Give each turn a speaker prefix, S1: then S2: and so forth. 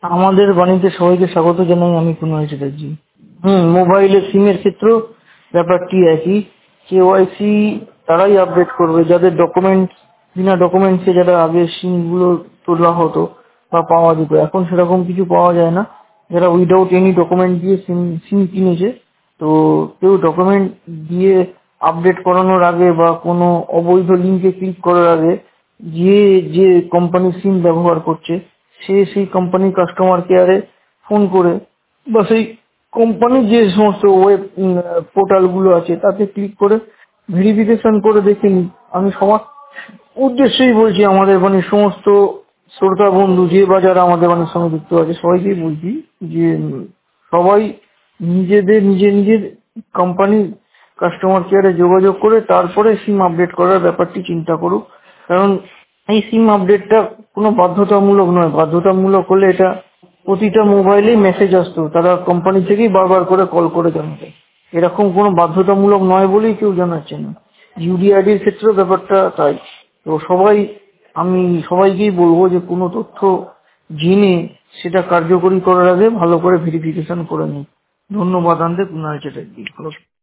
S1: আমাদের বাণীতে সবাইকে স্বাগত জানাই। আমি কুণাল চ্যাটার্জি। মোবাইলের সিমের ক্ষেত্রেও ব্যাপারটি একই। কেওয়াইসি তারাই আপডেট করবে যাদের বিনা ডকুমেন্টসে যারা আগে সিম গুলো তোলা হতো বা পাওয়া যেত, এখন সেরকম কিছু পাওয়া যায় না। যারা উইদাউট এনি ডকুমেন্ট দিয়ে সিম কিনেছে, তো কেউ ডকুমেন্ট দিয়ে আপডেট করানোর আগে বা কোনো অবৈধ লিঙ্কে ক্লিক করার আগে যে যে কোম্পানির সিম ব্যবহার করছে সে সেই কোম্পানির কাস্টমার কেয়ারে ফোন করে বা সেই কোম্পানির যে সমস্ত ওয়েব পোর্টাল গুলো আছে তাতে ক্লিক করে ভেরিফিকেশন করে দেখে নিই। আমি সবার উদ্দেশ্যেই বলছি, আমাদের মানে সমস্ত শ্রোতা বন্ধু যে বা যারা আমাদের বাণীর সঙ্গে যুক্ত আছে সবাইকেই বলছি যে সবাই নিজের কোম্পানি কাস্টমার কেয়ারে যোগাযোগ করে তারপরে সিম আপডেট করার ব্যাপারটি চিন্তা করুক। কারণ এই সিম আপডেটটা কোনো বাধ্যতামূলক নয়। বাধ্যতামূলক হলে এটা প্রতিটা মোবাইলেই মেসেজ আসতো, তারা কোম্পানি থেকেই বারবার করে কল করে জানাতো। এরকম কোনো বাধ্যতামূলক নয় বলেই কেউ জানাচ্ছে না। ইউডিআইডির ক্ষেত্রেও ব্যাপারটা তাই। তো আমি সবাইকেই বলবো যে কোনো তথ্য জেনে সেটা কার্যকরী করার আগে ভালো করে ভেরিফিকেশন করে নিন। ধন্যবাদ। কুণাল চ্যাটার্জি।